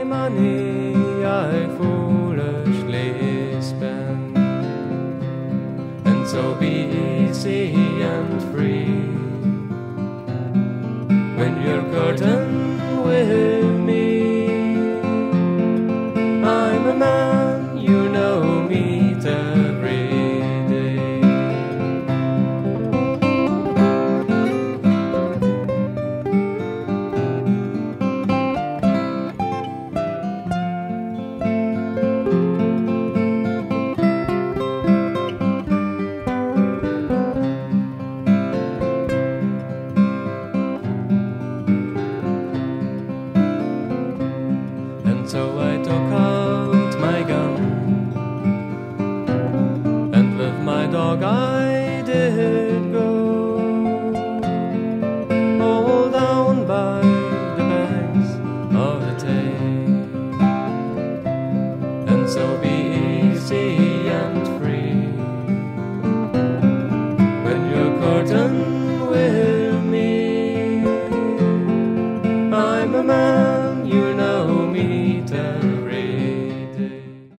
money I foolishly spend, and so be easy and free when you're courting with me. I'm a man you know meet every day. And so I took out my gun, and with my dog I did go, all down by the banks of the Tay. And so be easy and free when you're courting with me. I'm a man you know me